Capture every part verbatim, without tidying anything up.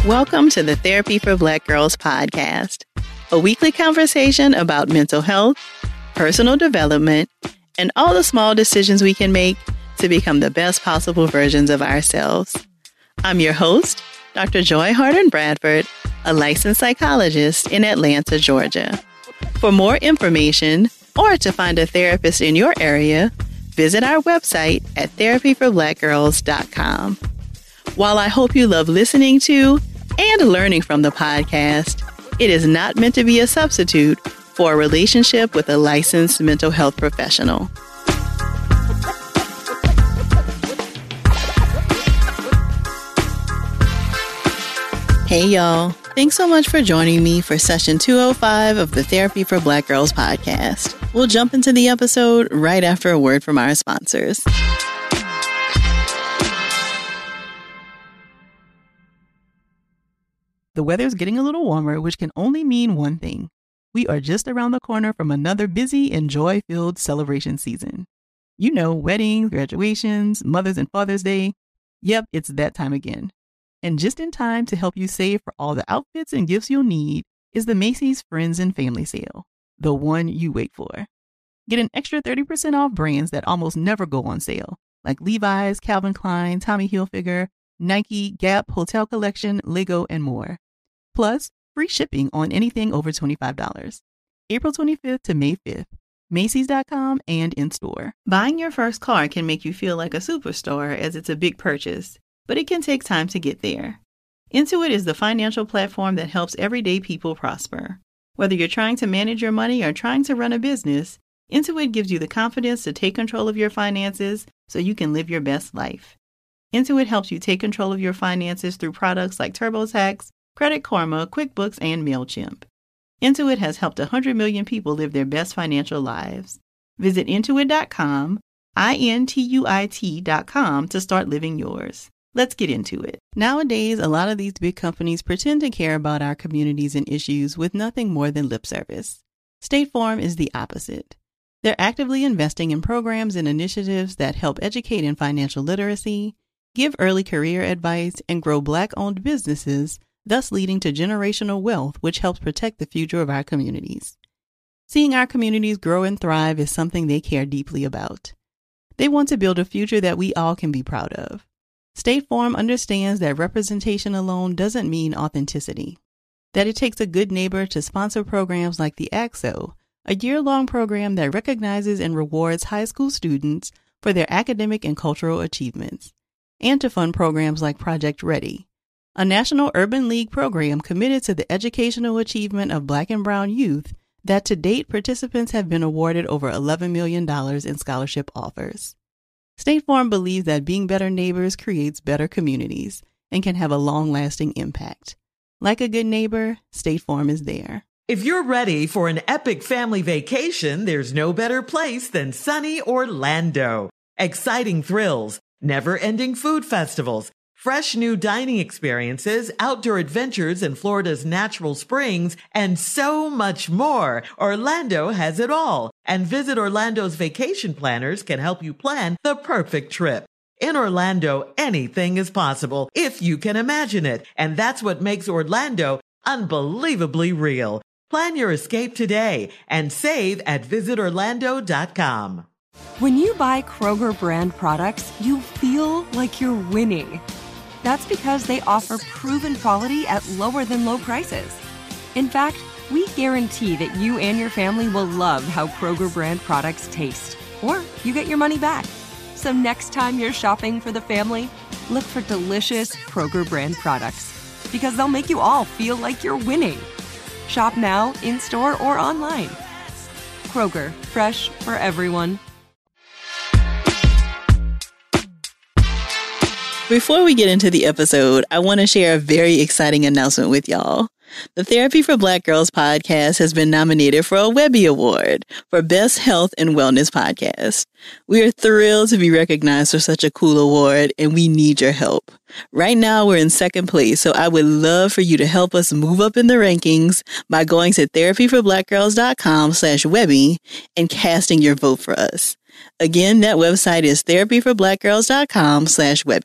Welcome to the Therapy for Black Girls podcast, a weekly conversation about mental health, personal development, and all the small decisions we can make to become the best possible versions of ourselves. I'm your host, Doctor Joy Harden Bradford, a licensed psychologist in Atlanta, Georgia. For more information or to find a therapist in your area, visit our website at therapy for black girls dot com. While I hope you love listening to and learning from the podcast, it is not meant to be a substitute for a relationship with a licensed mental health professional. Hey y'all, thanks so much for joining me for session two oh five of the Therapy for Black Girls podcast. We'll jump into the episode right after a word from our sponsors. The weather's getting a little warmer, which can only mean one thing. We are just around the corner from another busy and joy-filled celebration season. You know, weddings, graduations, Mother's and Father's Day. Yep, it's that time again. And just in time to help you save for all the outfits and gifts you'll need is the Macy's Friends and Family Sale, the one you wait for. Get an extra thirty percent off brands that almost never go on sale, like Levi's, Calvin Klein, Tommy Hilfiger, Nike, Gap, Hotel Collection, Lego, and more. Plus, free shipping on anything over twenty-five dollars. April twenty-fifth to May fifth, Macy's dot com and in-store. Buying your first car can make you feel like a superstar as it's a big purchase, but it can take time to get there. Intuit is the financial platform that helps everyday people prosper. Whether you're trying to manage your money or trying to run a business, Intuit gives you the confidence to take control of your finances so you can live your best life. Intuit helps you take control of your finances through products like TurboTax, Credit Karma, QuickBooks, and MailChimp. Intuit has helped one hundred million people live their best financial lives. Visit intuit dot com, I N T U I T dot com to start living yours. Let's get into it. Nowadays, a lot of these big companies pretend to care about our communities and issues with nothing more than lip service. State Farm is the opposite. They're actively investing in programs and initiatives that help educate in financial literacy, give early career advice, and grow Black-owned businesses, thus leading to generational wealth, which helps protect the future of our communities. Seeing our communities grow and thrive is something they care deeply about. They want to build a future that we all can be proud of. State Farm understands that representation alone doesn't mean authenticity, that it takes a good neighbor to sponsor programs like the A C S O, a year-long program that recognizes and rewards high school students for their academic and cultural achievements, and to fund programs like Project Ready, a National Urban League program committed to the educational achievement of Black and Brown youth that to date participants have been awarded over eleven million dollars in scholarship offers. State Farm believes that being better neighbors creates better communities and can have a long-lasting impact. Like a good neighbor, State Farm is there. If you're ready for an epic family vacation, there's no better place than sunny Orlando. Exciting thrills, never-ending food festivals, fresh new dining experiences, outdoor adventures in Florida's natural springs, and so much more. Orlando has it all. And Visit Orlando's vacation planners can help you plan the perfect trip. In Orlando, anything is possible if you can imagine it. And that's what makes Orlando unbelievably real. Plan your escape today and save at visit orlando dot com. When you buy Kroger brand products, you feel like you're winning. That's because they offer proven quality at lower than low prices. In fact, we guarantee that you and your family will love how Kroger brand products taste, or you get your money back. So next time you're shopping for the family, look for delicious Kroger brand products, because they'll make you all feel like you're winning. Shop now, in-store, or online. Kroger, fresh for everyone. Before we get into the episode, I want to share a very exciting announcement with y'all. The Therapy for Black Girls podcast has been nominated for a Webby Award for Best Health and Wellness Podcast. We are thrilled to be recognized for such a cool award, and we need your help. Right now, we're in second place, so I would love for you to help us move up in the rankings by going to therapy for black girls dot com slash Webby and casting your vote for us. Again, that website is therapy for black girls dot com slash Webby.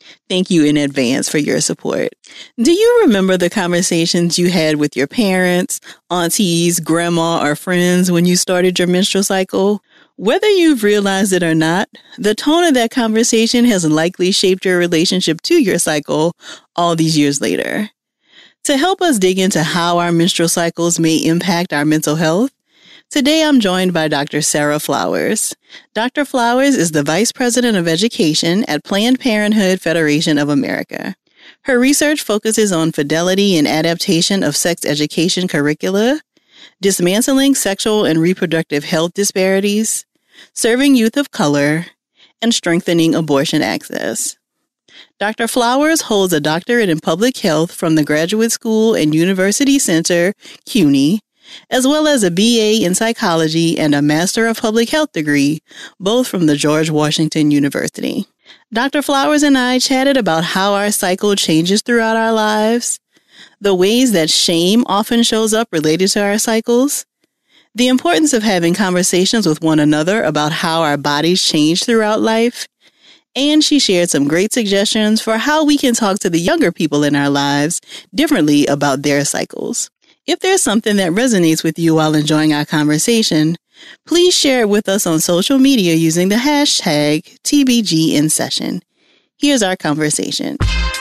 Thank you in advance for your support. Do you remember the conversations you had with your parents, aunties, grandma, or friends when you started your menstrual cycle? Whether you've realized it or not, the tone of that conversation has likely shaped your relationship to your cycle all these years later. To help us dig into how our menstrual cycles may impact our mental health, today I'm joined by Doctor Sarah Flowers. Doctor Flowers is the Vice President of Education at Planned Parenthood Federation of America. Her research focuses on fidelity and adaptation of sex education curricula, dismantling sexual and reproductive health disparities, serving youth of color, and strengthening abortion access. Doctor Flowers holds a doctorate in public health from the Graduate School and University Center, CUNY, as well as a B A in psychology and a Master of Public Health degree, both from the George Washington University. Doctor Flowers and I chatted about how our cycle changes throughout our lives, the ways that shame often shows up related to our cycles, the importance of having conversations with one another about how our bodies change throughout life, and she shared some great suggestions for how we can talk to the younger people in our lives differently about their cycles. If there's something that resonates with you while enjoying our conversation, please share it with us on social media using the hashtag T B G in session. Here's our conversation.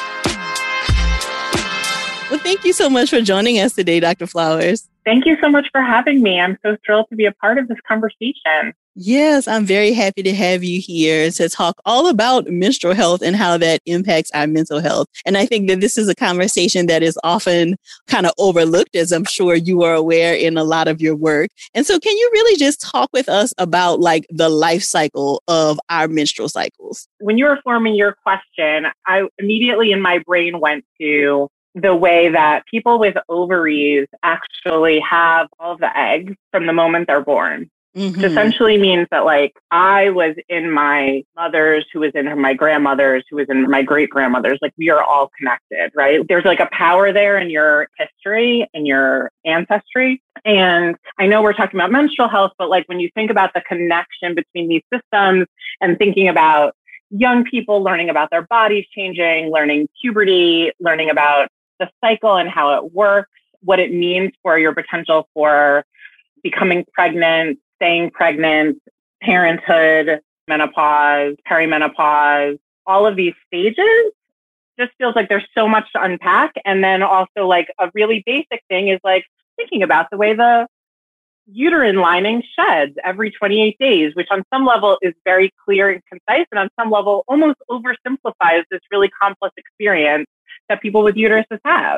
Well, thank you so much for joining us today, Doctor Flowers. Thank you so much for having me. I'm so thrilled to be a part of this conversation. Yes, I'm very happy to have you here to talk all about menstrual health and how that impacts our mental health. And I think that this is a conversation that is often kind of overlooked, as I'm sure you are aware in a lot of your work. And so can you really just talk with us about like the life cycle of our menstrual cycles? When you were forming your question, I immediately in my brain went to the way that people with ovaries actually have all of the eggs from the moment they're born. Mm-hmm. Which essentially means that like I was in my mother's, who was in my grandmother's, who was in my great grandmother's, like we are all connected, right? There's like a power there in your history and your ancestry. And I know we're talking about menstrual health, but like when you think about the connection between these systems and thinking about young people learning about their bodies changing, learning puberty, learning about the cycle and how it works, what it means for your potential for becoming pregnant, staying pregnant, parenthood, menopause, perimenopause, all of these stages just feels like there's so much to unpack. And then also like a really basic thing is like thinking about the way the uterine lining sheds every twenty-eight days, which on some level is very clear and concise, and on some level almost oversimplifies this really complex experience that people with uteruses have.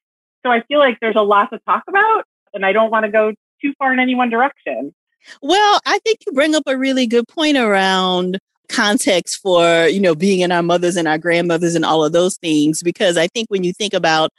So I feel like there's a lot to talk about, and I don't want to go too far in any one direction. Well, I think you bring up a really good point around context for, you know, being in our mothers and our grandmothers and all of those things, because I think when you think about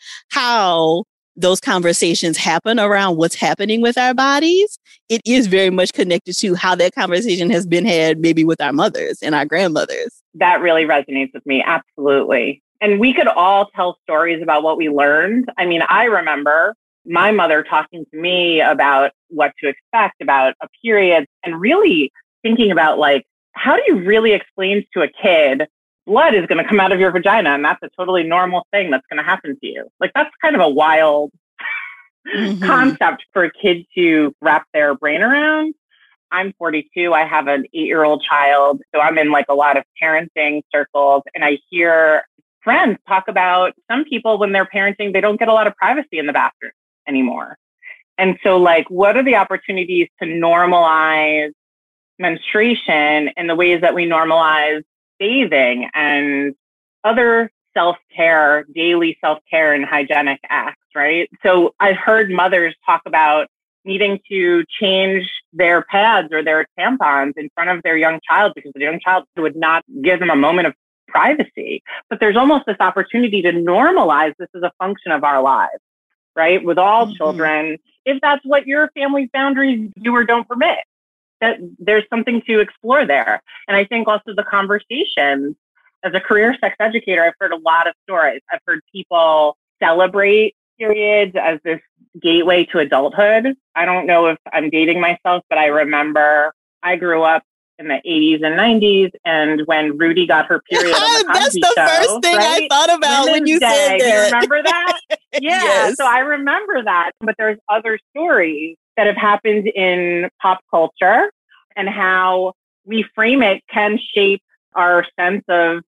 how those conversations happen around what's happening with our bodies, it is very much connected to how that conversation has been had maybe with our mothers and our grandmothers. That really resonates with me. Absolutely. And we could all tell stories about what we learned. I mean, I remember my mother talking to me about what to expect about a period and really thinking about like, how do you really explain to a kid blood is going to come out of your vagina and that's a totally normal thing that's going to happen to you? Like, that's kind of a wild mm-hmm. concept for a kid to wrap their brain around. I'm forty-two. I have an eight-year-old child. So I'm in like a lot of parenting circles and I hear friends talk about some people when they're parenting, they don't get a lot of privacy in the bathroom anymore. And so like, what are the opportunities to normalize menstruation in the ways that we normalize bathing and other self-care, daily self-care and hygienic acts, right? So I've heard mothers talk about needing to change their pads or their tampons in front of their young child because the young child would not give them a moment of privacy. But there's almost this opportunity to normalize this as a function of our lives, right? With all mm-hmm. children, if that's what your family's boundaries do or don't permit, that there's something to explore there. And I think also the conversations, as a career sex educator, I've heard a lot of stories. I've heard people celebrate periods as this gateway to adulthood. I don't know if I'm dating myself, but I remember I grew up in the eighties and nineties, and when Rudy got her period on the That's Cosby the Show, first thing right? I thought about Women's when you Day. said Do you that. remember that? Yeah. Yes. So I remember that. But there's other stories that have happened in pop culture, and how we frame it can shape our sense of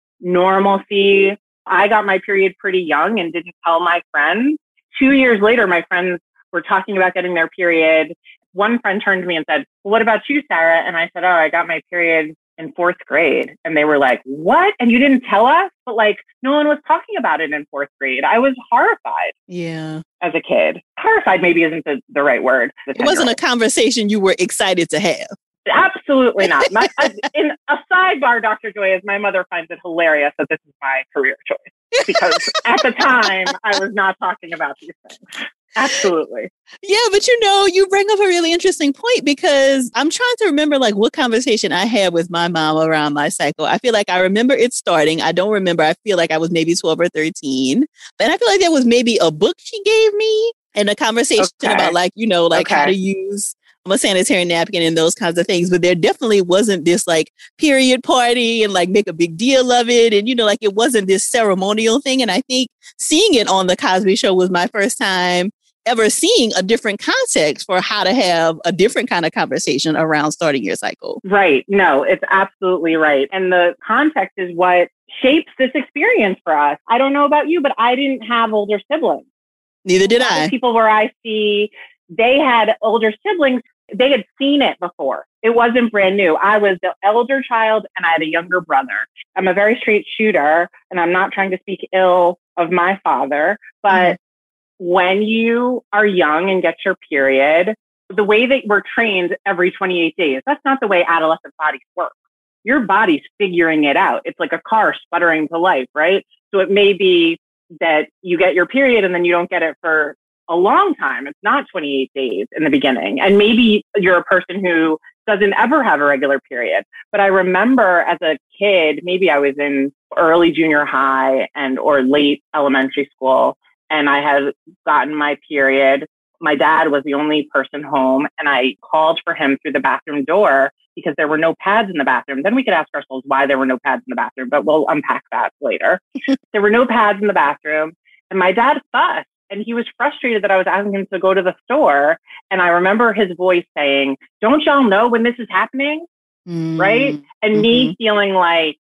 normalcy. I got my period pretty young and didn't tell my friends. Two years later, my friends were talking about getting their period. One friend turned to me and said, well, what about you, Sarah? And I said, oh, I got my period in fourth grade. And they were like, what? And you didn't tell us? But like, no one was talking about it in fourth grade. I was horrified. Yeah. As a kid. Horrified maybe isn't the, the right word. It wasn't a conversation you were excited to have. Absolutely not. My, in a sidebar, Doctor Joy, is my mother finds it hilarious that this is my career choice. Because at the time, I was not talking about these things. Absolutely. Yeah, but you know, you bring up a really interesting point, because I'm trying to remember like what conversation I had with my mom around my cycle. I feel like I remember it starting. I don't remember. I feel like I was maybe twelve or thirteen. And I feel like there was maybe a book she gave me and a conversation okay. about like, you know, like okay. how to use a sanitary napkin and those kinds of things. But there definitely wasn't this like period party and like make a big deal of it. And, you know, like it wasn't this ceremonial thing. And I think seeing it on the Cosby Show was my first time ever seeing a different context for how to have a different kind of conversation around starting your cycle. Right. No, it's absolutely right. And the context is what shapes this experience for us. I don't know about you, but I didn't have older siblings. Neither did I. People where I see they had older siblings, they had seen it before. It wasn't brand new. I was the elder child and I had a younger brother. I'm a very straight shooter, and I'm not trying to speak ill of my father, but mm-hmm. when you are young and get your period, the way that we're trained every twenty-eight days, that's not the way adolescent bodies work. Your body's figuring it out. It's like a car sputtering to life, right? So it may be that you get your period and then you don't get it for a long time. It's not twenty-eight days in the beginning. And maybe you're a person who doesn't ever have a regular period. But I remember as a kid, maybe I was in early junior high and or late elementary school, and I had gotten my period. My dad was the only person home, and I called for him through the bathroom door because there were no pads in the bathroom. Then we could ask ourselves why there were no pads in the bathroom, but we'll unpack that later. There were no pads in the bathroom, and my dad fussed, and he was frustrated that I was asking him to go to the store. And I remember his voice saying, "Don't y'all know when this is happening?" Mm-hmm. Right? And mm-hmm. me feeling like,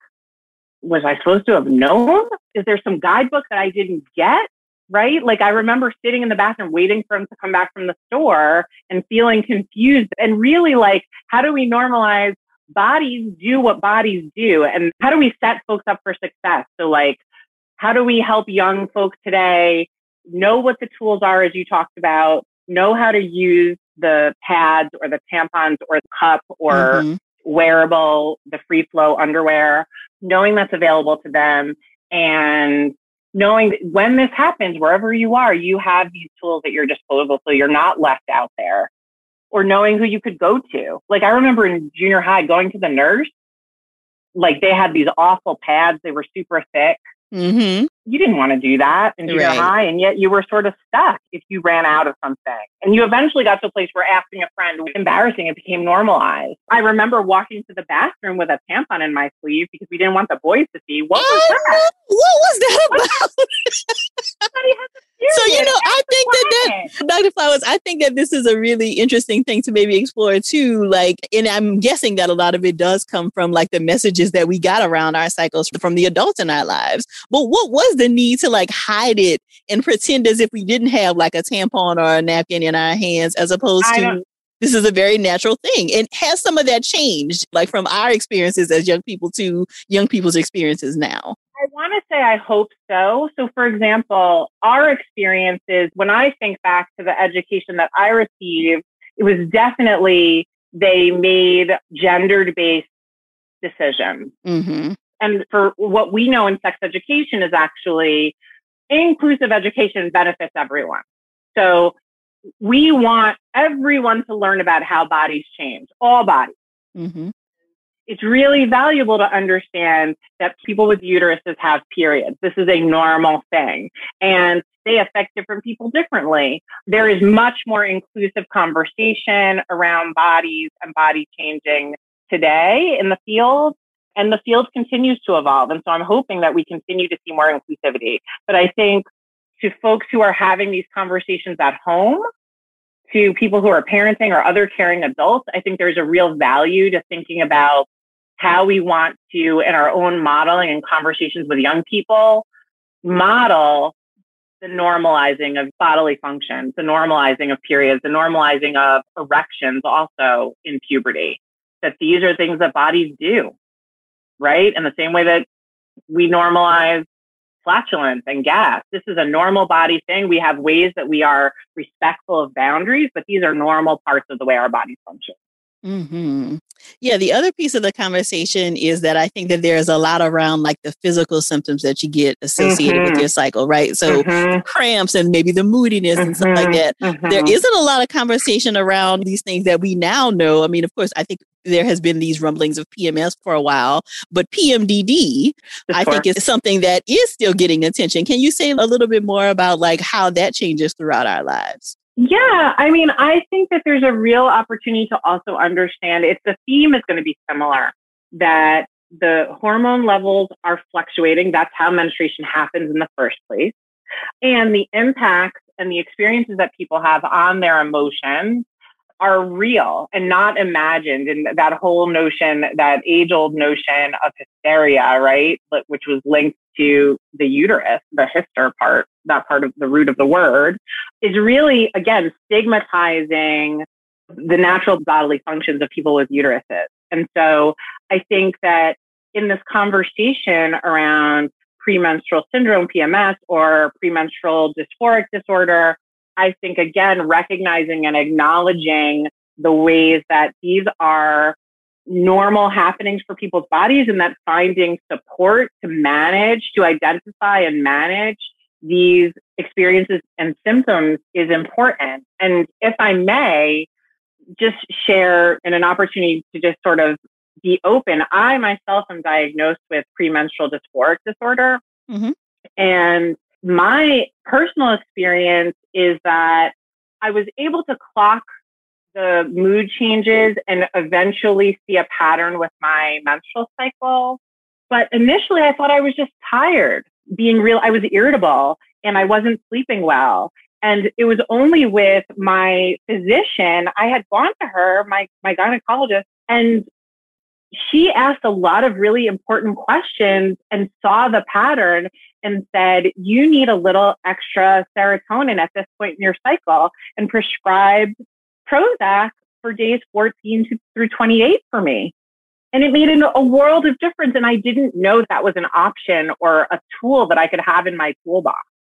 was I supposed to have known? Is there some guidebook that I didn't get? Right? Like I remember sitting in the bathroom waiting for him to come back from the store and feeling confused, and really like, how do we normalize bodies do what bodies do? And how do we set folks up for success? So like, how do we help young folks today know what the tools are, as you talked about, know how to use the pads or the tampons or the cup or mm-hmm. wearable, the free flow underwear, knowing that's available to them, and knowing that when this happens, wherever you are, you have these tools at your disposal so you're not left out there, or knowing who you could go to. Like I remember in junior high going to the nurse, like they had these awful pads. They were super thick. Mm-hmm. You didn't want to do that in junior right. high, and yet you were sort of stuck if you ran out of something. And you eventually got to a place where asking a friend was embarrassing. It became normalized. I remember walking to the bathroom with a tampon in my sleeve because we didn't want the boys to see. What was that? What was that about? So, you know, I think that, that Doctor Flowers, I think that this is a really interesting thing to maybe explore too. Like, and I'm guessing that a lot of it does come from like the messages that we got around our cycles from the adults in our lives. But what was the need to like hide it and pretend as if we didn't have like a tampon or a napkin in our hands, as opposed to this is a very natural thing? And has some of that changed, like from our experiences as young people to young people's experiences now? I want to say I hope so. So, for example, our experiences, when I think back to the education that I received, it was definitely they made gendered-based decisions. Mm-hmm. And for what we know in sex education is actually inclusive education benefits everyone. So we want everyone to learn about how bodies change, all bodies. Mm-hmm. It's really valuable to understand that people with uteruses have periods. This is a normal thing, and they affect different people differently. There is much more inclusive conversation around bodies and body changing today in the field, and the field continues to evolve. And so I'm hoping that we continue to see more inclusivity. But I think to folks who are having these conversations at home, to people who are parenting or other caring adults, I think there's a real value to thinking about how we want to, in our own modeling and conversations with young people, model the normalizing of bodily functions, the normalizing of periods, the normalizing of erections also in puberty, that these are things that bodies do, right? In the same way that we normalize flatulence and gas. This is a normal body thing. We have ways that we are respectful of boundaries, but these are normal parts of the way our bodies function. Mm-hmm. Yeah, the other piece of the conversation is that I think that there's a lot around like the physical symptoms that you get associated mm-hmm. with your cycle, right? So mm-hmm. cramps and maybe the moodiness mm-hmm. and stuff like that. Mm-hmm. There isn't a lot of conversation around these things that we now know. I mean, of course, I think there has been these rumblings of P M S for a while, but P M D D, I think, is something that is still getting attention. Can you say a little bit more about like how that changes throughout our lives? Yeah, I mean, I think that there's a real opportunity to also understand if the theme is going to be similar, that the hormone levels are fluctuating. That's how menstruation happens in the first place. And the impacts and the experiences that people have on their emotions are real and not imagined. And that whole notion, that age-old notion of hysteria, right, which was linked to the uterus, the hyster part, that part of the root of the word, is really, again, stigmatizing the natural bodily functions of people with uteruses. And so I think that in this conversation around premenstrual syndrome, P M S, or premenstrual dysphoric disorder, I think, again, recognizing and acknowledging the ways that these are normal happenings for people's bodies, and that finding support to manage, to identify and manage these experiences and symptoms is important. And if I may just share in an opportunity to just sort of be open, I myself am diagnosed with premenstrual dysphoric disorder. Mm-hmm. And my personal experience is that I was able to clock the mood changes and eventually see a pattern with my menstrual cycle. But initially I thought I was just tired, being real. I was irritable and I wasn't sleeping well. And it was only with my physician, I had gone to her, my, my gynecologist, and she asked a lot of really important questions and saw the pattern and said, you need a little extra serotonin at this point in your cycle, and prescribed Prozac for days fourteen through twenty-eight for me. And it made a world of difference. And I didn't know that was an option or a tool that I could have in my toolbox.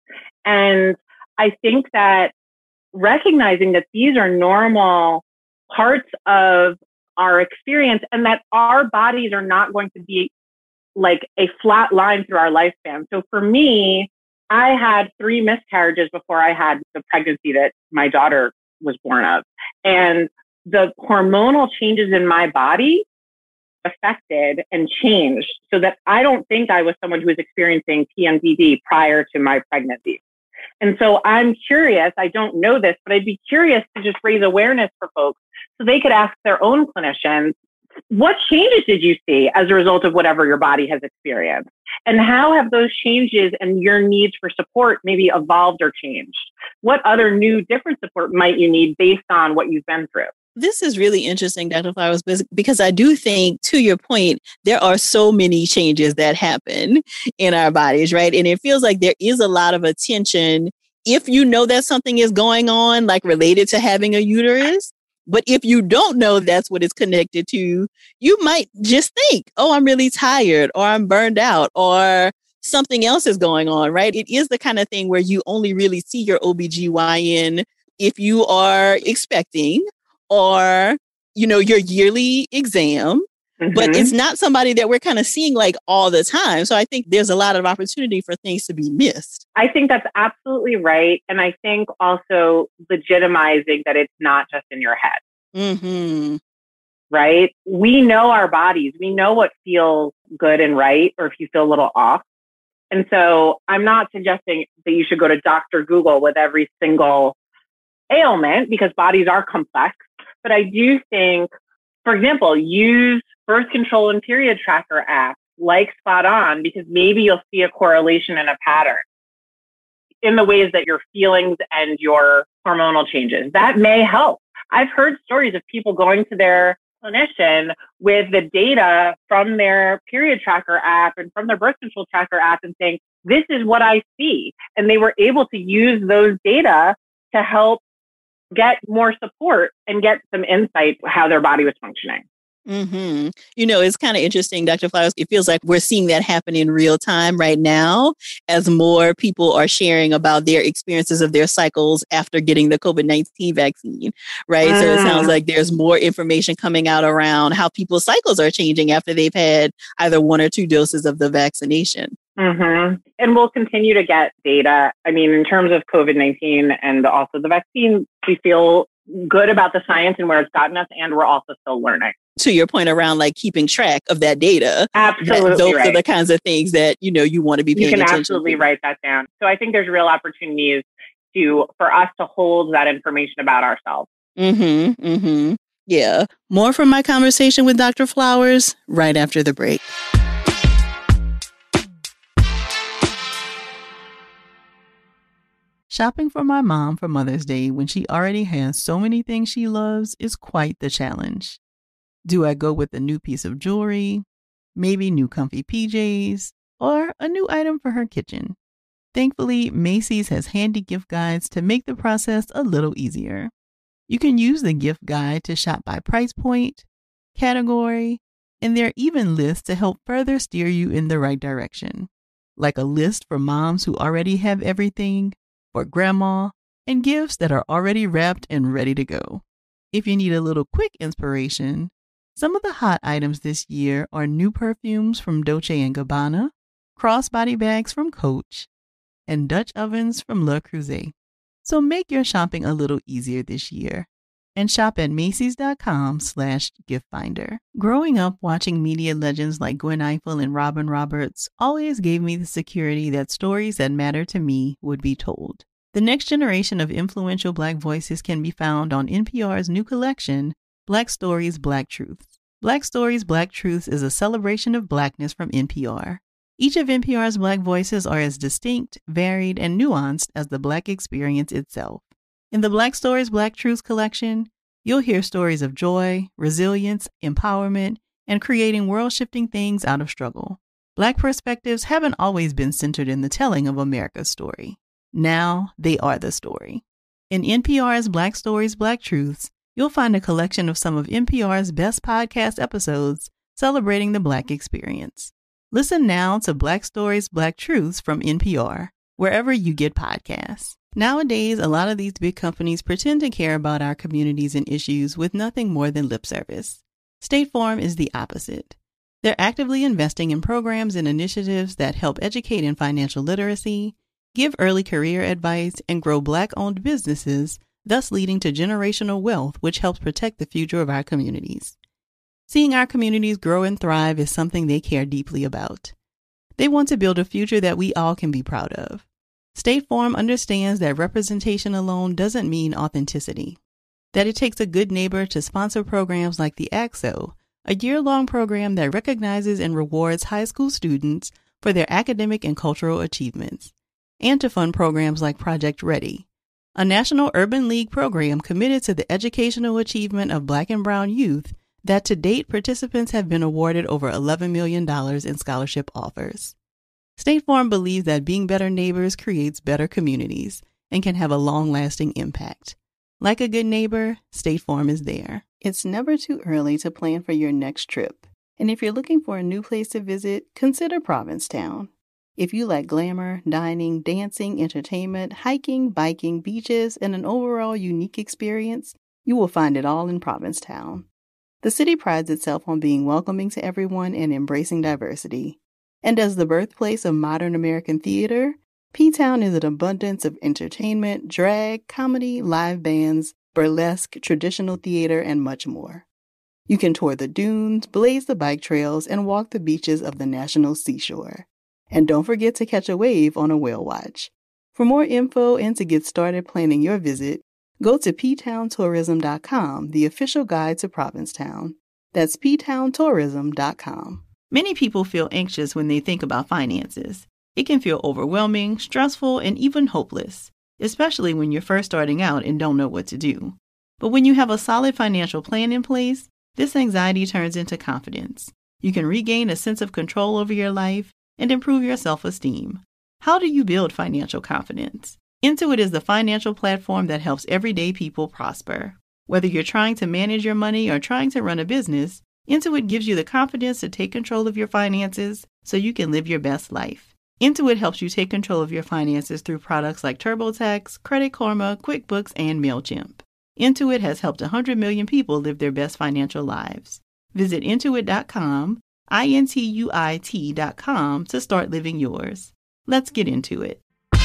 And I think that recognizing that these are normal parts of our experience and that our bodies are not going to be like a flat line through our lifespan. So for me, I had three miscarriages before I had the pregnancy that my daughter was born of. And the hormonal changes in my body affected and changed so that I don't think I was someone who was experiencing P M D D prior to my pregnancy. And so I'm curious, I don't know this, but I'd be curious to just raise awareness for folks so they could ask their own clinicians, what changes did you see as a result of whatever your body has experienced? And how have those changes and your needs for support maybe evolved or changed? What other new, different support might you need based on what you've been through? This is really interesting, Doctor Flowers, because I do think, to your point, there are so many changes that happen in our bodies, right? And it feels like there is a lot of attention if you know that something is going on, like related to having a uterus. But if you don't know that's what it's connected to, you might just think, oh, I'm really tired, or I'm burned out, or something else is going on, right? It is the kind of thing where you only really see your O B G Y N if you are expecting, or, you know, your yearly exam, mm-hmm. but it's not somebody that we're kind of seeing like all the time. So I think there's a lot of opportunity for things to be missed. I think that's absolutely right. And I think also legitimizing that it's not just in your head. Mm-hmm. Right? We know our bodies. We know what feels good and right, or if you feel a little off. And so I'm not suggesting that you should go to Doctor Google with every single ailment, because bodies are complex. But I do think For example, use birth control and period tracker apps like Spot On, because maybe you'll see a correlation and a pattern in the ways that your feelings and your hormonal changes. That may help. I've heard stories of people going to their clinician with the data from their period tracker app and from their birth control tracker app and saying, this is what I see. And they were able to use those data to help get more support and get some insight how their body was functioning. Mm-hmm. You know, it's kind of interesting, Doctor Flowers. It feels like we're seeing that happen in real time right now as more people are sharing about their experiences of their cycles after getting the COVID nineteen vaccine, right? Mm. So it sounds like there's more information coming out around how people's cycles are changing after they've had either one or two doses of the vaccination. Mm-hmm. And we'll continue to get data. I mean, in terms of COVID nineteen and also the vaccine, we feel good about the science and where it's gotten us, and we're also still learning. To your point around like keeping track of that data. Absolutely. That, those right. are the kinds of things that, you know, you want to be paying attention to. You can absolutely write that down. So I think there's real opportunities to, for us to hold that information about ourselves. Mm-hmm. Mm-hmm. Yeah. More from my conversation with Doctor Flowers right after the break. Shopping for my mom for Mother's Day when she already has so many things she loves is quite the challenge. Do I go with a new piece of jewelry, maybe new comfy P Js, or a new item for her kitchen? Thankfully, Macy's has handy gift guides to make the process a little easier. You can use the gift guide to shop by price point, category, and there are even lists to help further steer you in the right direction, like a list for moms who already have everything, for grandma, and gifts that are already wrapped and ready to go. If you need a little quick inspiration, some of the hot items this year are new perfumes from Dolce and Gabbana, crossbody bags from Coach, and Dutch ovens from Le Creuset. So make your shopping a little easier this year and shop at Macy's.com slash gift finder. Growing up watching media legends like Gwen Ifill and Robin Roberts always gave me the security that stories that matter to me would be told. The next generation of influential Black voices can be found on N P R's new collection, Black Stories, Black Truths. Black Stories, Black Truths is a celebration of Blackness from N P R. Each of N P R's Black voices are as distinct, varied, and nuanced as the Black experience itself. In the Black Stories, Black Truths collection, you'll hear stories of joy, resilience, empowerment, and creating world-shifting things out of struggle. Black perspectives haven't always been centered in the telling of America's story. Now they are the story. In N P R's Black Stories, Black Truths, you'll find a collection of some of N P R's best podcast episodes celebrating the Black experience. Listen now to Black Stories, Black Truths from N P R, wherever you get podcasts. Nowadays, a lot of these big companies pretend to care about our communities and issues with nothing more than lip service. State Farm is the opposite. They're actively investing in programs and initiatives that help educate in financial literacy, give early career advice, and grow Black-owned businesses, thus leading to generational wealth, which helps protect the future of our communities. Seeing our communities grow and thrive is something they care deeply about. They want to build a future that we all can be proud of. State Farm understands that representation alone doesn't mean authenticity, that it takes a good neighbor to sponsor programs like the A C S O, a year-long program that recognizes and rewards high school students for their academic and cultural achievements, and to fund programs like Project Ready, a National Urban League program committed to the educational achievement of Black and Brown youth that to date participants have been awarded over eleven million dollars in scholarship offers. State Farm believes that being better neighbors creates better communities and can have a long-lasting impact. Like a good neighbor, State Farm is there. It's never too early to plan for your next trip. And if you're looking for a new place to visit, consider Provincetown. If you like glamour, dining, dancing, entertainment, hiking, biking, beaches, and an overall unique experience, you will find it all in Provincetown. The city prides itself on being welcoming to everyone and embracing diversity. And as the birthplace of modern American theater, P-Town is an abundance of entertainment, drag, comedy, live bands, burlesque, traditional theater, and much more. You can tour the dunes, blaze the bike trails, and walk the beaches of the National Seashore. And don't forget to catch a wave on a whale watch. For more info and to get started planning your visit, go to p town tourism dot com, the official guide to Provincetown. That's p town tourism dot com. Many people feel anxious when they think about finances. It can feel overwhelming, stressful, and even hopeless, especially when you're first starting out and don't know what to do. But when you have a solid financial plan in place, this anxiety turns into confidence. You can regain a sense of control over your life and improve your self-esteem. How do you build financial confidence? Intuit is the financial platform that helps everyday people prosper. Whether you're trying to manage your money or trying to run a business, Intuit gives you the confidence to take control of your finances so you can live your best life. Intuit helps you take control of your finances through products like TurboTax, Credit Karma, QuickBooks, and MailChimp. Intuit has helped one hundred million people live their best financial lives. Visit intuit dot com, I N T U I T dot com to start living yours. Let's get into it.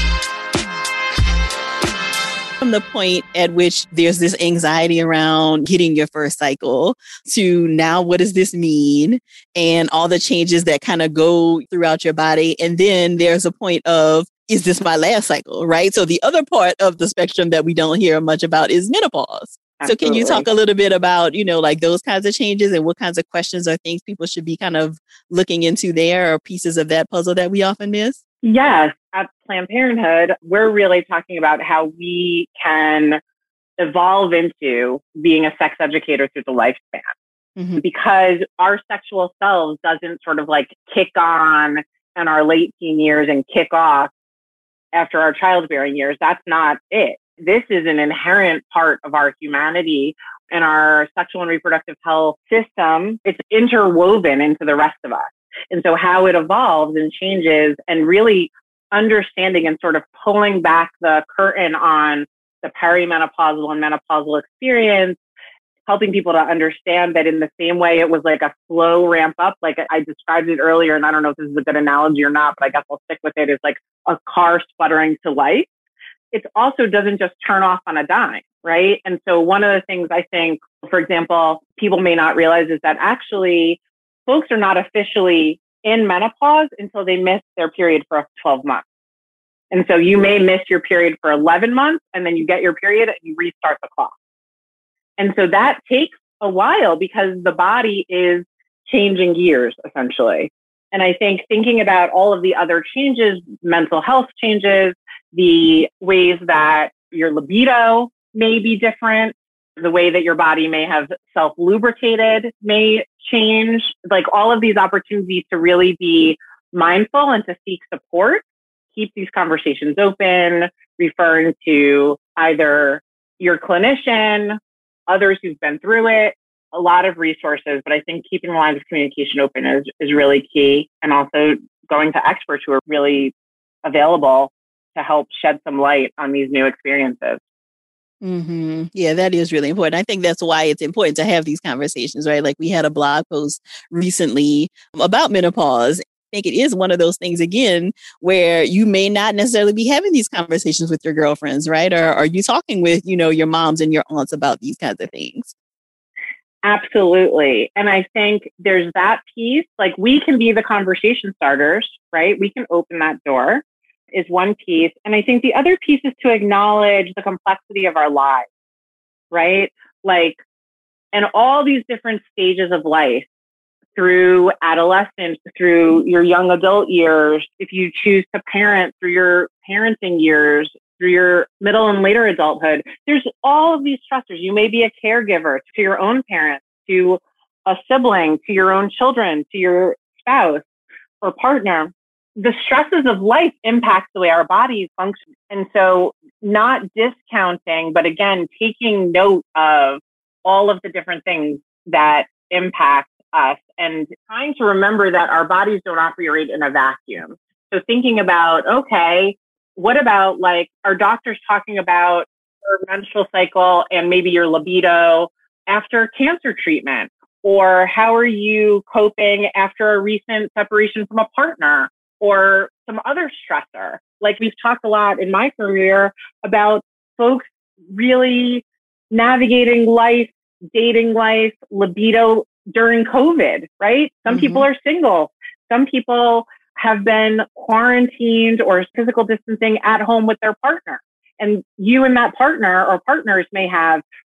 From the point at which there's this anxiety around hitting your first cycle to now, what does this mean? And all the changes that kind of go throughout your body. And then there's a point of, is this my last cycle, right? So the other part of the spectrum that we don't hear much about is menopause. Absolutely. So can you talk a little bit about, you know, like those kinds of changes and what kinds of questions or things people should be kind of looking into there, or pieces of that puzzle that we often miss? Yes. At Planned Parenthood, we're really talking about how we can evolve into being a sex educator through the lifespan. Mm-hmm. Because our sexual selves doesn't sort of like kick on in our late teen years and kick off after our childbearing years. That's not it. This is an inherent part of our humanity and our sexual and reproductive health system. It's interwoven into the rest of us. And so how it evolves and changes, and really understanding and sort of pulling back the curtain on the perimenopausal and menopausal experience, helping people to understand that in the same way it was like a slow ramp up, like I described it earlier, and I don't know if this is a good analogy or not, but I guess I'll stick with it, is like a car sputtering to life. It also doesn't just turn off on a dime, right? And so one of the things I think, for example, people may not realize is that actually folks are not officially in menopause until they miss their period for twelve months. And so you may miss your period for eleven months, and then you get your period and you restart the clock. And so that takes a while because the body is changing gears, essentially. And I think thinking about all of the other changes, mental health changes, the ways that your libido may be different, the way that your body may have self-lubricated may change, like all of these opportunities to really be mindful and to seek support, keep these conversations open, referring to either your clinician, others who've been through it, a lot of resources, but I think keeping the lines of communication open is, is really key. And also going to experts who are really available to help shed some light on these new experiences. Mm-hmm. Yeah, that is really important. I think that's why it's important to have these conversations, right? Like we had a blog post recently about menopause. I think it is one of those things, again, where you may not necessarily be having these conversations with your girlfriends, right? Or are you talking with, you know, your moms and your aunts about these kinds of things? Absolutely. And I think there's that piece, like we can be the conversation starters, right? We can open that door, is one piece. And I think the other piece is to acknowledge the complexity of our lives, right? Like, and all these different stages of life, through adolescence, through your young adult years, if you choose to parent, through your parenting years, through your middle and later adulthood, there's all of these stressors. You may be a caregiver to your own parents, to a sibling, to your own children, to your spouse or partner. The stresses of life impact the way our bodies function. And so not discounting, but again, taking note of all of the different things that impact us and trying to remember that our bodies don't operate in a vacuum. So thinking about, okay, what about like our doctors talking about your menstrual cycle and maybe your libido after cancer treatment? Or how are you coping after a recent separation from a partner or some other stressor? Like we've talked a lot in my career about folks really navigating life, dating life, libido during COVID, right? Some mm-hmm. people are single. Some people have been quarantined or physical distancing at home with their partner. And you and that partner or partners may have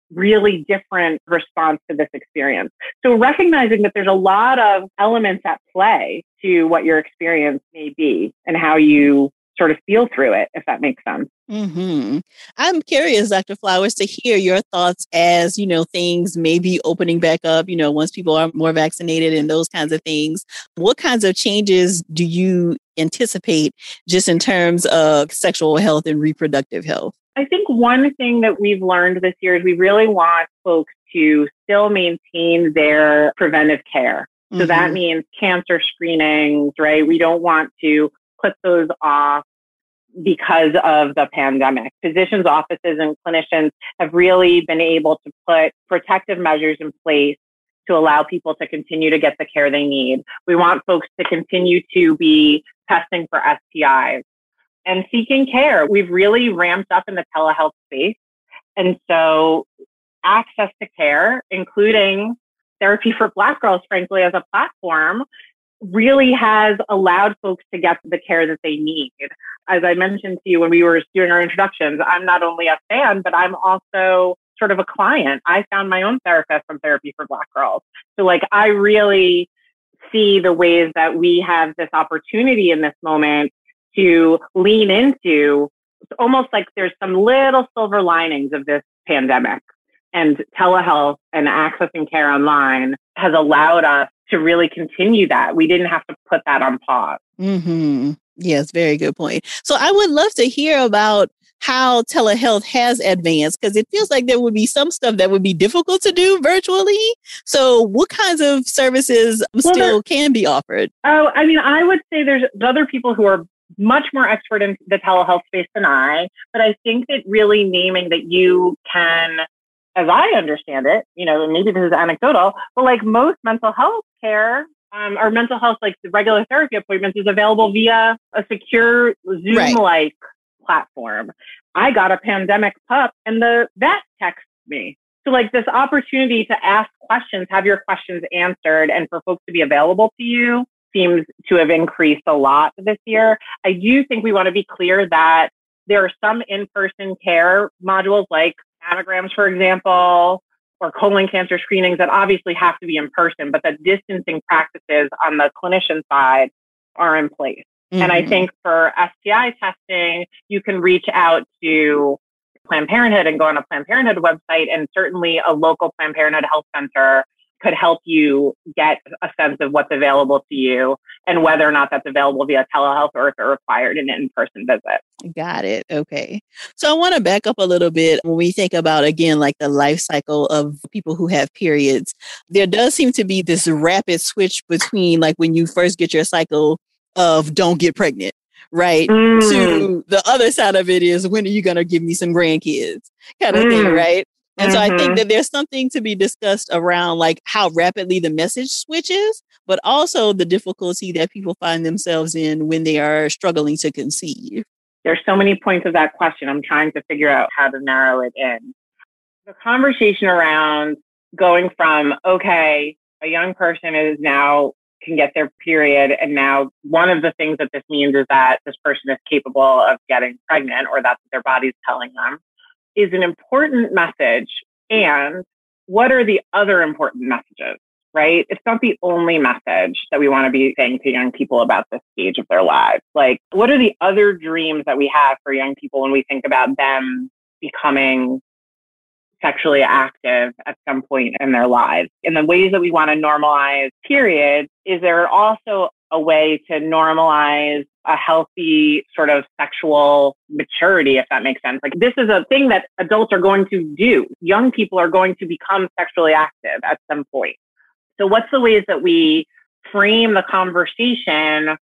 really different response to this experience. So recognizing that there's a lot of elements at play to what your experience may be and how you sort of feel through it, if that makes sense. Mm-hmm. I'm curious, Doctor Flowers, to hear your thoughts as, you know, things may be opening back up, you know, once people are more vaccinated and those kinds of things. What kinds of changes do you anticipate just in terms of sexual health and reproductive health? I think one thing that we've learned this year is we really want folks to still maintain their preventive care. So mm-hmm. that means cancer screenings, right? We don't want to put those off because of the pandemic. Physicians' offices and clinicians have really been able to put protective measures in place to allow people to continue to get the care they need. We want folks to continue to be testing for S T Is and seeking care. We've really ramped up in the telehealth space. And so access to care, including Therapy for Black Girls, frankly, as a platform, really has allowed folks to get the care that they need. As I mentioned to you when we were doing our introductions, I'm not only a fan, but I'm also sort of a client. I found my own therapist from Therapy for Black Girls. So like, I really see the ways that we have this opportunity in this moment to lean into. It's almost like there's some little silver linings of this pandemic, and telehealth and accessing care online has allowed us to really continue that. We didn't have to put that on pause. Mm-hmm. Yes, very good point. So I would love to hear about how telehealth has advanced, because it feels like there would be some stuff that would be difficult to do virtually. So what kinds of services well, still can be offered? Oh, I mean, I would say there's other people who are much more expert in the telehealth space than I, but I think that really naming that you can, as I understand it, you know, maybe this is anecdotal, but like most mental health care um, or mental health, like the regular therapy appointments, is available via a secure Zoom-like right. platform. I got a pandemic pup and the vet texted me. So like this opportunity to ask questions, have your questions answered, and for folks to be available to you seems to have increased a lot this year. I do think we want to be clear that there are some in-person care modules like mammograms, for example, or colon cancer screenings that obviously have to be in person, but the distancing practices on the clinician side are in place. Mm-hmm. And I think for S T I testing, you can reach out to Planned Parenthood and go on a Planned Parenthood website, and certainly a local Planned Parenthood health center could help you get a sense of what's available to you and whether or not that's available via telehealth or if it required an in-person visit. Got it. Okay. So I want to back up a little bit when we think about, again, like the life cycle of people who have periods. There does seem to be this rapid switch between like when you first get your cycle of don't get pregnant, right? Mm. To the other side of it is, when are you going to give me some grandkids kind of mm. thing, right? And mm-hmm. so I think that there's something to be discussed around like how rapidly the message switches, but also the difficulty that people find themselves in when they are struggling to conceive. There's so many points of that question. I'm trying to figure out how to narrow it in. The conversation around going from, okay, a young person is now can get their period, and now one of the things that this means is that this person is capable of getting pregnant, or that's what their body's telling them, is an important message. And what are the other important messages, right? It's not the only message that we want to be saying to young people about this stage of their lives. Like, what are the other dreams that we have for young people when we think about them becoming sexually active at some point in their lives? In the ways that we want to normalize periods, is there also a way to normalize a healthy sort of sexual maturity, if that makes sense? Like, this is a thing that adults are going to do. Young people are going to become sexually active at some point. So what's the ways that we frame the conversation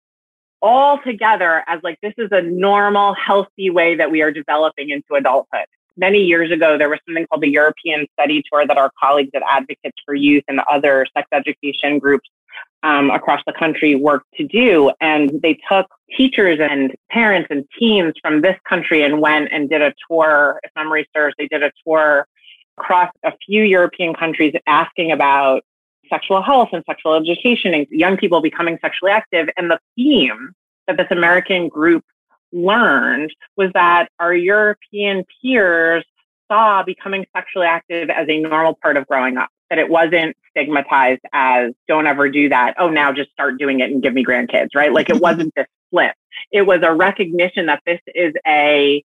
all together as like, this is a normal, healthy way that we are developing into adulthood? Many years ago, there was something called the European Study Tour that our colleagues at Advocates for Youth and other sex education groups um, across the country worked to do. And they took teachers and parents and teens from this country and went and did a tour. If memory serves, they did a tour across a few European countries asking about sexual health and sexual education and young people becoming sexually active. And the theme that this American group learned was that our European peers saw becoming sexually active as a normal part of growing up, that it wasn't stigmatized as don't ever do that. Oh, now just start doing it and give me grandkids, right? Like it wasn't this flip. It was a recognition that this is a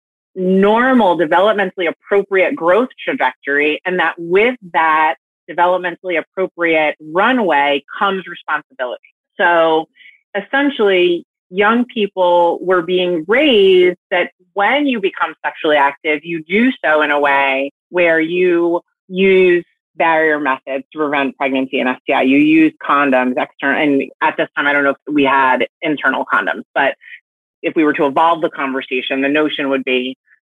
normal, developmentally appropriate growth trajectory. And that with that developmentally appropriate runway comes responsibility. So essentially, young people were being raised that when you become sexually active, you do so in a way where you use barrier methods to prevent pregnancy and S T I. You use condoms, external, and at this time, I don't know if we had internal condoms, but if we were to evolve the conversation, the notion would be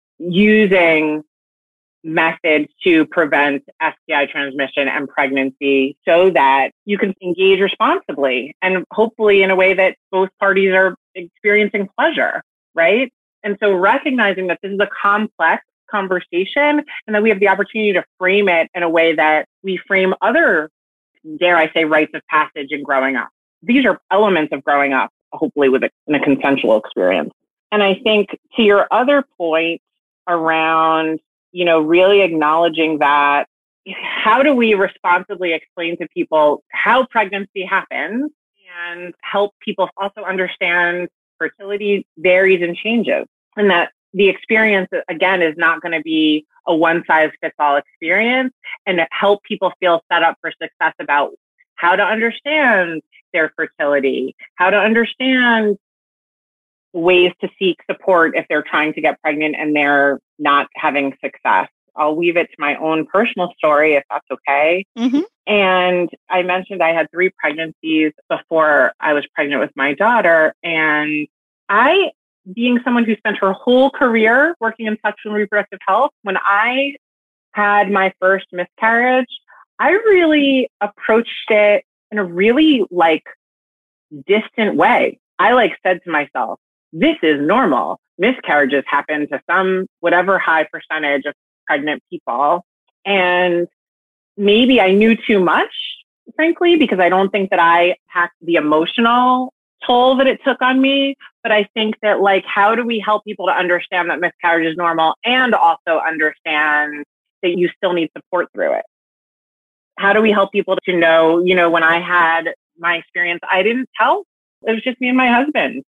using methods to prevent S T I transmission and pregnancy so that you can engage responsibly and hopefully in a way that both parties are experiencing pleasure, right? And so recognizing that this is a complex conversation and that we have the opportunity to frame it in a way that we frame other, dare I say, rites of passage in growing up. These are elements of growing up, hopefully with a, in a consensual experience. And I think to your other point around, you know, really acknowledging that, how do we responsibly explain to people how pregnancy happens and help people also understand fertility varies and changes, and that the experience, again, is not going to be a one-size-fits-all experience, and to help people feel set up for success about how to understand their fertility, how to understand ways to seek support if they're trying to get pregnant and they're not having success. I'll weave it to my own personal story, if that's okay. Mm-hmm. And I mentioned I had three pregnancies before I was pregnant with my daughter. And I, being someone who spent her whole career working in sexual and reproductive health, when I had my first miscarriage, I really approached it in a really like distant way. I like said to myself, this is normal. Miscarriages happen to some, whatever high percentage of pregnant people. And maybe I knew too much, frankly, because I don't think that I packed the emotional toll that it took on me. But I think that, like, how do we help people to understand that miscarriage is normal and also understand that you still need support through it? How do we help people to know, you know, when I had my experience, I didn't tell. It was just me and my husband.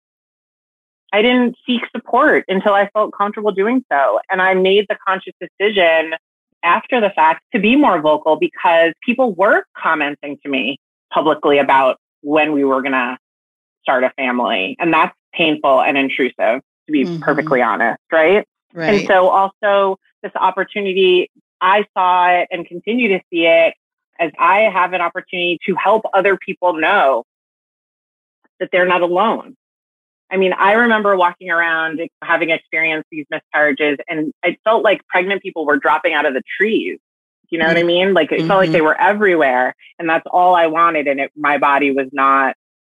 I didn't seek support until I felt comfortable doing so. And I made the conscious decision after the fact to be more vocal because people were commenting to me publicly about when we were going to start a family. And that's painful and intrusive, to be mm-hmm. perfectly honest, right? Right? And so also this opportunity, I saw it and continue to see it as I have an opportunity to help other people know that they're not alone. I mean, I remember walking around having experienced these miscarriages, and it felt like pregnant people were dropping out of the trees. You know mm-hmm. what I mean? Like it mm-hmm. felt like they were everywhere, and that's all I wanted. And it, my body was not,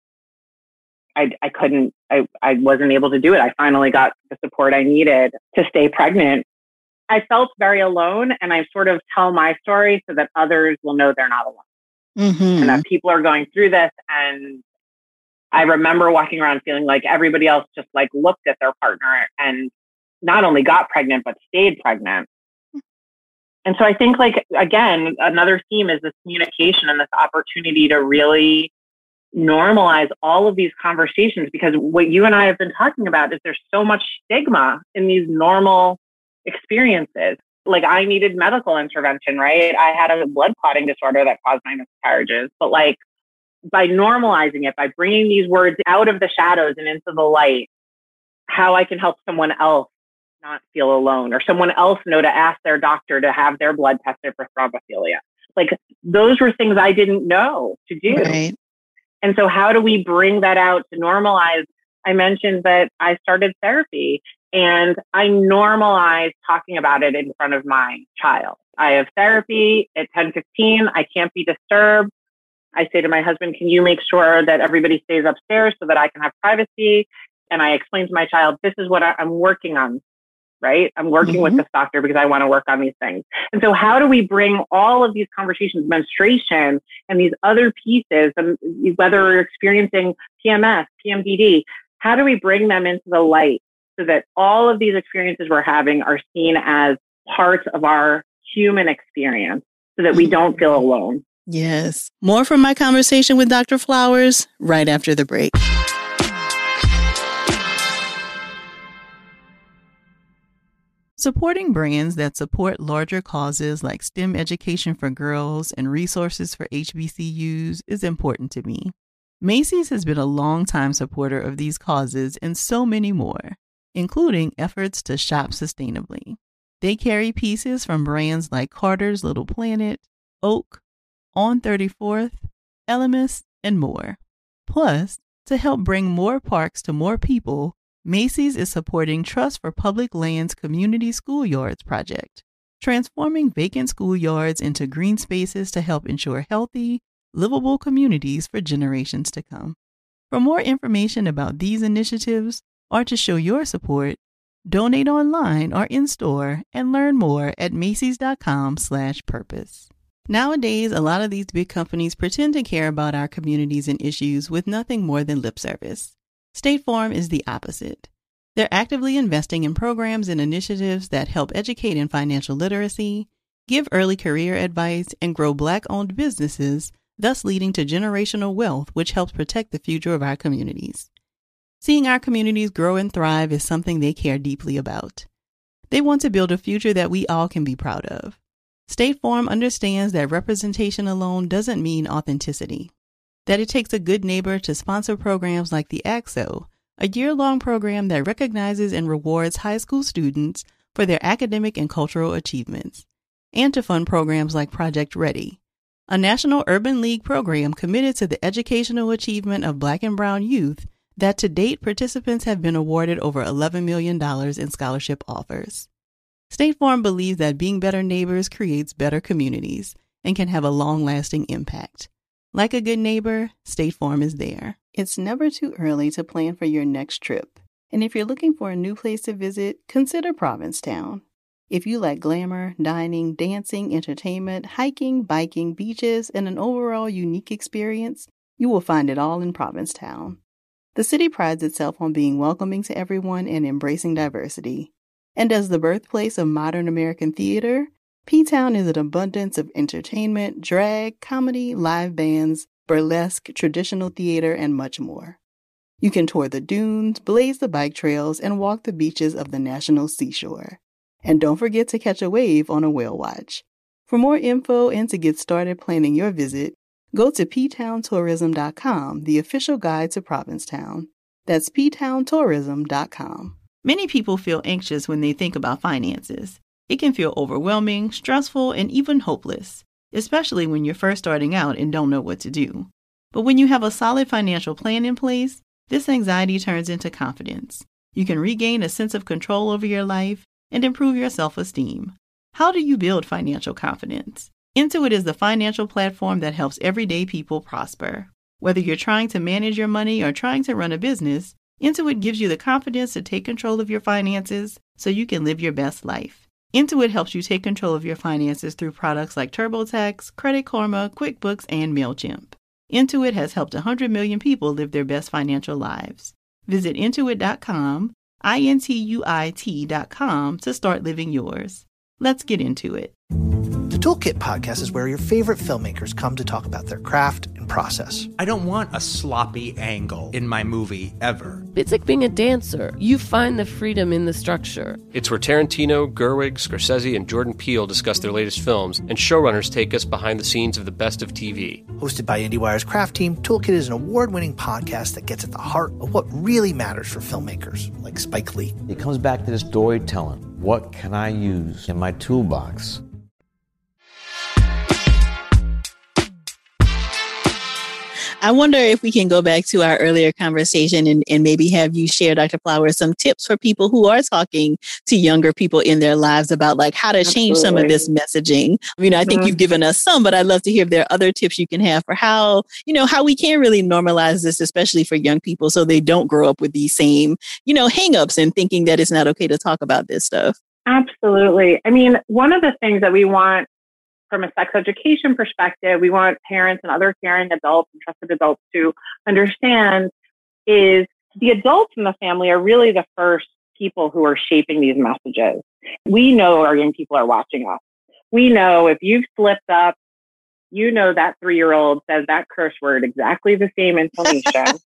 I, I couldn't, I, I wasn't able to do it. I finally got the support I needed to stay pregnant. I felt very alone, and I sort of tell my story so that others will know they're not alone mm-hmm. and that people are going through this. And I remember walking around feeling like everybody else just like looked at their partner and not only got pregnant, but stayed pregnant. And so I think, like, again, another theme is this communication and this opportunity to really normalize all of these conversations, because what you and I have been talking about is there's so much stigma in these normal experiences. Like, I needed medical intervention, right? I had a blood clotting disorder that caused my miscarriages, but like, by normalizing it, by bringing these words out of the shadows and into the light, how I can help someone else not feel alone, or someone else know to ask their doctor to have their blood tested for thrombophilia. Like, those were things I didn't know to do. Right. And so how do we bring that out to normalize? I mentioned that I started therapy, and I normalized talking about it in front of my child. I have therapy at ten fifteen. I can't be disturbed. I say to my husband, can you make sure that everybody stays upstairs so that I can have privacy? And I explain to my child, this is what I, I'm working on, right? I'm working mm-hmm. with this doctor because I want to work on these things. And so how do we bring all of these conversations, menstruation, and these other pieces, and whether we're experiencing P M S, P M D D, how do we bring them into the light so that all of these experiences we're having are seen as parts of our human experience so that we don't feel alone. Yes. More from my conversation with Doctor Flowers right after the break. Supporting brands that support larger causes like STEM education for girls and resources for H B C Us is important to me. Macy's has been a longtime supporter of these causes and so many more, including efforts to shop sustainably. They carry pieces from brands like Carter's Little Planet, Oak, On thirty-fourth, Elemis, and more. Plus, to help bring more parks to more people, Macy's is supporting Trust for Public Lands Community Schoolyards project, transforming vacant schoolyards into green spaces to help ensure healthy, livable communities for generations to come. For more information about these initiatives or to show your support, donate online or in-store and learn more at macys.com slash purpose. Nowadays, a lot of these big companies pretend to care about our communities and issues with nothing more than lip service. State Farm is the opposite. They're actively investing in programs and initiatives that help educate in financial literacy, give early career advice, and grow Black-owned businesses, thus leading to generational wealth, which helps protect the future of our communities. Seeing our communities grow and thrive is something they care deeply about. They want to build a future that we all can be proud of. State Farm understands that representation alone doesn't mean authenticity. That it takes a good neighbor to sponsor programs like the A C S O, a year-long program that recognizes and rewards high school students for their academic and cultural achievements, and to fund programs like Project Ready, a National Urban League program committed to the educational achievement of Black and Brown youth that to date participants have been awarded over eleven million dollars in scholarship offers. State Farm believes that being better neighbors creates better communities and can have a long-lasting impact. Like a good neighbor, State Farm is there. It's never too early to plan for your next trip. And if you're looking for a new place to visit, consider Provincetown. If you like glamour, dining, dancing, entertainment, hiking, biking, beaches, and an overall unique experience, you will find it all in Provincetown. The city prides itself on being welcoming to everyone and embracing diversity. And as the birthplace of modern American theater, P-Town is an abundance of entertainment, drag, comedy, live bands, burlesque, traditional theater, and much more. You can tour the dunes, blaze the bike trails, and walk the beaches of the National Seashore. And don't forget to catch a wave on a whale watch. For more info and to get started planning your visit, go to p town tourism dot com, the official guide to Provincetown. That's p town tourism dot com. Many people feel anxious when they think about finances. It can feel overwhelming, stressful, and even hopeless, especially when you're first starting out and don't know what to do. But when you have a solid financial plan in place, this anxiety turns into confidence. You can regain a sense of control over your life and improve your self-esteem. How do you build financial confidence? Intuit is the financial platform that helps everyday people prosper. Whether you're trying to manage your money or trying to run a business, Intuit gives you the confidence to take control of your finances so you can live your best life. Intuit helps you take control of your finances through products like TurboTax, Credit Karma, QuickBooks, and MailChimp. Intuit has helped one hundred million people live their best financial lives. Visit intuit dot com, I N T U I T dot com to start living yours. Let's get into it. The Toolkit podcast is where your favorite filmmakers come to talk about their craft and process. I don't want a sloppy angle in my movie ever. It's like being a dancer. You find the freedom in the structure. It's where Tarantino, Gerwig, Scorsese, and Jordan Peele discuss their latest films, and showrunners take us behind the scenes of the best of T V. Hosted by IndieWire's craft team, Toolkit is an award-winning podcast that gets at the heart of what really matters for filmmakers, like Spike Lee. It comes back to this storytelling. What can I use in my toolbox? I wonder if we can go back to our earlier conversation and, and maybe have you share, Doctor Flowers, some tips for people who are talking to younger people in their lives about like how to change Absolutely. Some of this messaging. You know, I think mm-hmm. you've given us some, but I'd love to hear if there are other tips you can have for how, you know, how we can really normalize this, especially for young people, so they don't grow up with these same, you know, hangups and thinking that it's not okay to talk about this stuff. Absolutely. I mean, one of the things that we want from a sex education perspective, we want parents and other caring adults and trusted adults to understand is the adults in the family are really the first people who are shaping these messages. We know our young people are watching us. We know if you've slipped up, you know that three-year-old says that curse word exactly the same intonation,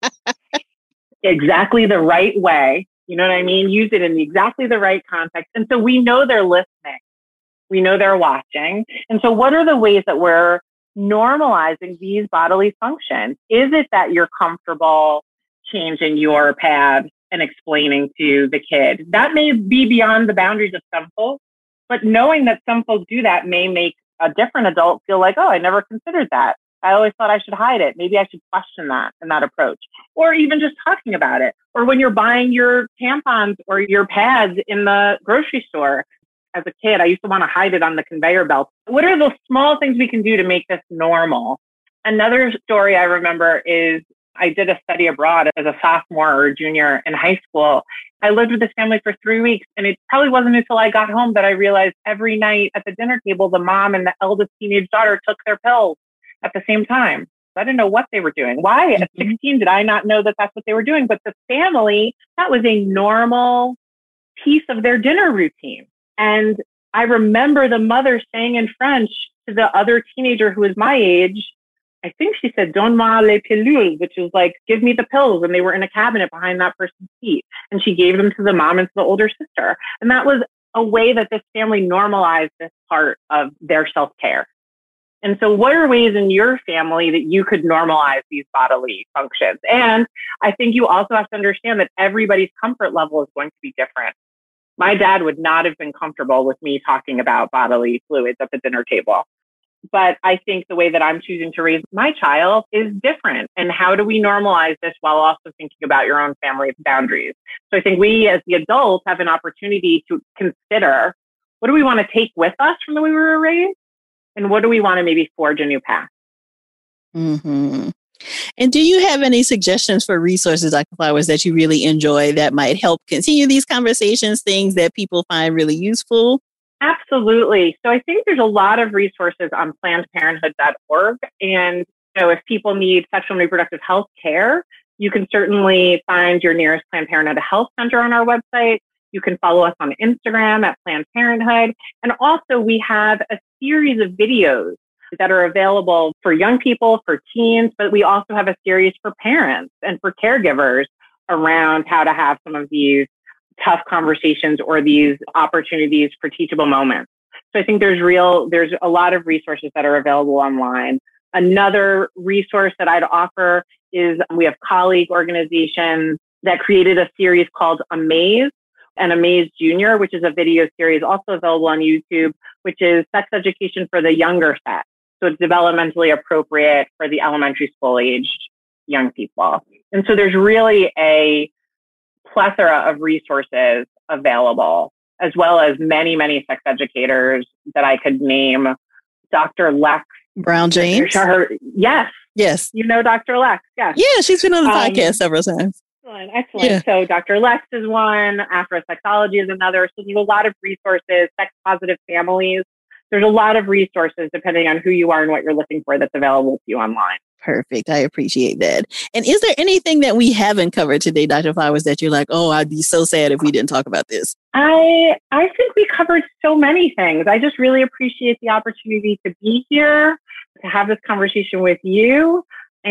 exactly the right way. You know what I mean? Use it in exactly the right context. And so we know they're listening. We know they're watching. And so what are the ways that we're normalizing these bodily functions? Is it that you're comfortable changing your pad and explaining to the kid? That may be beyond the boundaries of some folks, but knowing that some folks do that may make a different adult feel like, oh, I never considered that. I always thought I should hide it. Maybe I should question that and that approach. Or even just talking about it. Or when you're buying your tampons or your pads in the grocery store. As a kid, I used to want to hide it on the conveyor belt. What are those small things we can do to make this normal? Another story I remember is I did a study abroad as a sophomore or junior in high school. I lived with this family for three weeks, and it probably wasn't until I got home that I realized every night at the dinner table, the mom and the eldest teenage daughter took their pills at the same time. I didn't know what they were doing. Why? At sixteen, did I not know that that's what they were doing? But the family, that was a normal piece of their dinner routine. And I remember the mother saying in French to the other teenager who was my age, I think she said, "Donne-moi les pilules," which was like, give me the pills. And they were in a cabinet behind that person's seat. And she gave them to the mom and to the older sister. And that was a way that this family normalized this part of their self-care. And so what are ways in your family that you could normalize these bodily functions? And I think you also have to understand that everybody's comfort level is going to be different. My dad would not have been comfortable with me talking about bodily fluids at the dinner table. But I think the way that I'm choosing to raise my child is different. And how do we normalize this while also thinking about your own family boundaries? So I think we as the adults have an opportunity to consider, what do we want to take with us from the way we were raised? And what do we want to maybe forge a new path? Mm-hmm. And do you have any suggestions for resources, Doctor Flowers, that you really enjoy that might help continue these conversations, things that people find really useful? Absolutely. So I think there's a lot of resources on planned parenthood dot org. And you know, if people need sexual and reproductive health care, you can certainly find your nearest Planned Parenthood Health Center on our website. You can follow us on Instagram at Planned Parenthood. And also we have a series of videos that are available for young people, for teens, but we also have a series for parents and for caregivers around how to have some of these tough conversations or these opportunities for teachable moments. So I think there's real, there's a lot of resources that are available online. Another resource that I'd offer is we have colleague organizations that created a series called Amaze and Amaze Junior, which is a video series also available on YouTube, which is sex education for the younger set. So it's developmentally appropriate for the elementary school aged young people. And so there's really a plethora of resources available, as well as many, many sex educators that I could name. Doctor Lex Brown James. Her, yes. Yes. You know Doctor Lex. Yes. Yeah, she's been on the Um, podcast several times. Excellent. Excellent. Yeah. So Doctor Lex is one, Afrosexology is another. So there's a lot of resources, sex positive families. There's a lot of resources depending on who you are and what you're looking for that's available to you online. Perfect. I appreciate that. And is there anything that we haven't covered today, Doctor Flowers, that you're like, oh, I'd be so sad if we didn't talk about this? I I think we covered so many things. I just really appreciate the opportunity to be here, to have this conversation with you.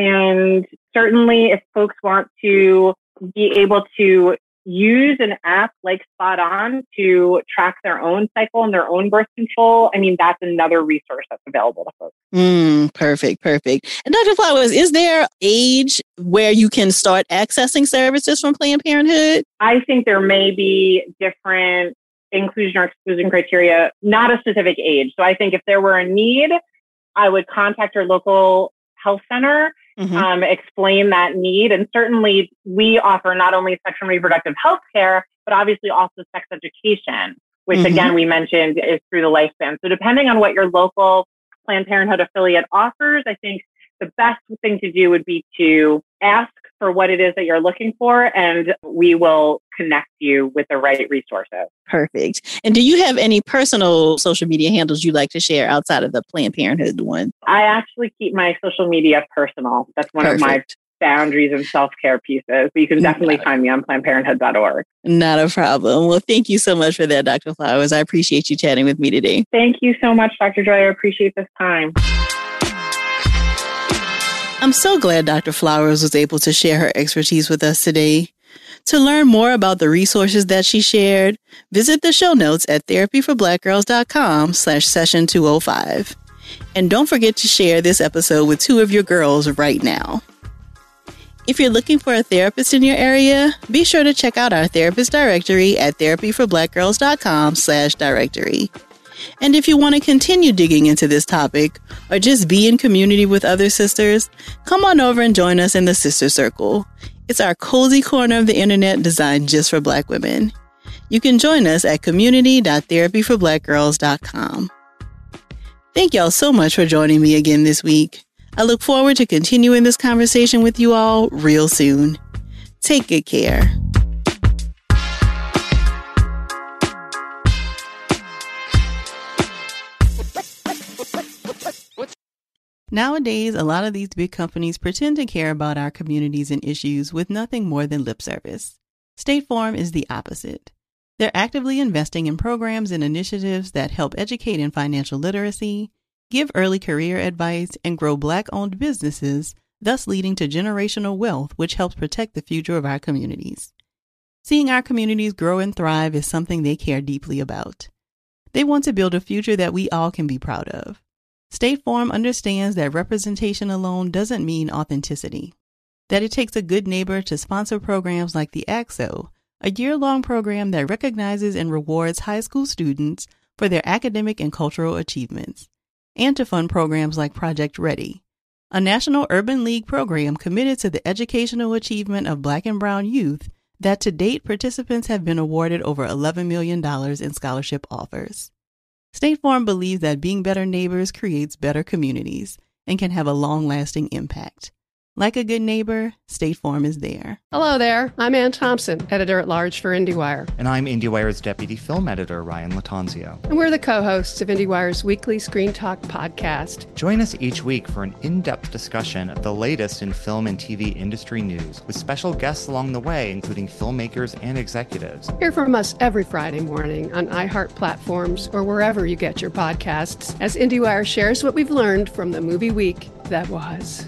And certainly if folks want to be able to use an app like Spot On to track their own cycle and their own birth control, I mean, that's another resource that's available to folks. Mm, perfect, perfect. And Doctor Flowers, is there age where you can start accessing services from Planned Parenthood? I think there may be different inclusion or exclusion criteria, not a specific age. So I think if there were a need, I would contact your local health center, mm-hmm. um, explain that need. And certainly we offer not only sexual and reproductive health care, but obviously also sex education, which mm-hmm. again, we mentioned is through the lifespan. So depending on what your local Planned Parenthood affiliate offers, I think the best thing to do would be to ask for what it is that you're looking for, and we will connect you with the right resources. Perfect. And do you have any personal social media handles you'd like to share outside of the Planned Parenthood one? I actually keep my social media personal. That's one Perfect. of my boundaries and self-care pieces. But you can definitely find me on Planned Parenthood dot org. Not a problem. Well, thank you so much for that, Doctor Flowers. I appreciate you chatting with me today. Thank you so much, Doctor Joy. I appreciate this time. I'm so glad Doctor Flowers was able to share her expertise with us today. To learn more about the resources that she shared, visit the show notes at therapy for black girls dot com slash session two oh five. And don't forget to share this episode with two of your girls right now. If you're looking for a therapist in your area, be sure to check out our therapist directory at therapy for black girls dot com slash directory. And if you want to continue digging into this topic or just be in community with other sisters, come on over and join us in the Sister Circle. It's our cozy corner of the internet designed just for Black women. You can join us at community dot therapy for black girls dot com. Thank y'all so much for joining me again this week. I look forward to continuing this conversation with you all real soon. Take good care. Nowadays, a lot of these big companies pretend to care about our communities and issues with nothing more than lip service. State Farm is the opposite. They're actively investing in programs and initiatives that help educate in financial literacy, give early career advice, and grow Black-owned businesses, thus leading to generational wealth, which helps protect the future of our communities. Seeing our communities grow and thrive is something they care deeply about. They want to build a future that we all can be proud of. State Farm understands that representation alone doesn't mean authenticity, that it takes a good neighbor to sponsor programs like the A C S O, a year-long program that recognizes and rewards high school students for their academic and cultural achievements, and to fund programs like Project Ready, a national urban league program committed to the educational achievement of Black and Brown youth that to date participants have been awarded over eleven million dollars in scholarship offers. State Farm believes that being better neighbors creates better communities and can have a long-lasting impact. Like a good neighbor, State Farm is there. Hello there. I'm Ann Thompson, editor-at-large for IndieWire. And I'm IndieWire's deputy film editor, Ryan Latanzio. And we're the co-hosts of IndieWire's weekly Screen Talk podcast. Join us each week for an in-depth discussion of the latest in film and T V industry news, with special guests along the way, including filmmakers and executives. Hear from us every Friday morning on iHeart platforms or wherever you get your podcasts, as IndieWire shares what we've learned from the movie week that was.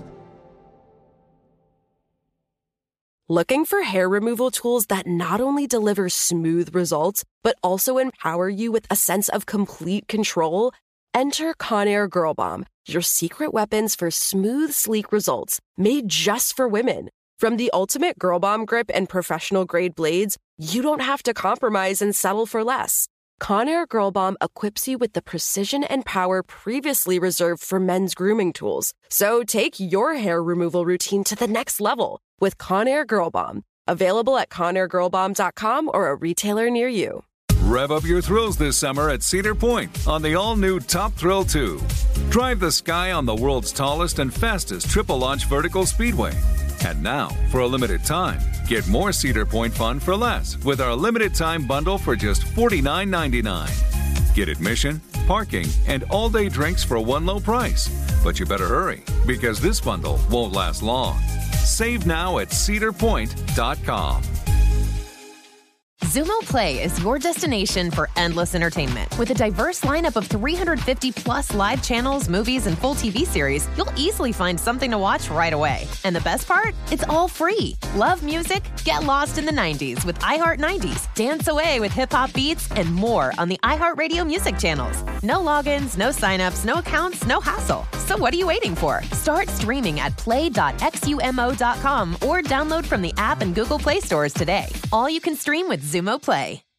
Looking for hair removal tools that not only deliver smooth results, but also empower you with a sense of complete control? Enter Conair Girl Bomb, your secret weapons for smooth, sleek results, made just for women. From the ultimate Girl Bomb grip and professional-grade blades, you don't have to compromise and settle for less. Conair Girl Bomb equips you with the precision and power previously reserved for men's grooming tools. So take your hair removal routine to the next level with Conair Girl Bomb. Available at conair girl bomb dot com or a retailer near you. Rev up your thrills this summer at Cedar Point on the all-new Top Thrill two. Drive the sky on the world's tallest and fastest triple-launch vertical speedway. And now, for a limited time, get more Cedar Point fun for less with our limited-time bundle for just forty-nine ninety-nine. Get admission, parking, and all-day drinks for one low price. But you better hurry, because this bundle won't last long. Save now at cedar point dot com. Xumo Play is your destination for endless entertainment. With a diverse lineup of three hundred fifty plus live channels, movies, and full T V series, you'll easily find something to watch right away. And the best part? It's all free. Love music? Get lost in the nineties with iHeart nineties, dance away with hip-hop beats, and more on the iHeartRadio music channels. No logins, no signups, no accounts, no hassle. So what are you waiting for? Start streaming at play dot xumo dot com or download from the app and Google Play stores today. All you can stream with Xumo Play.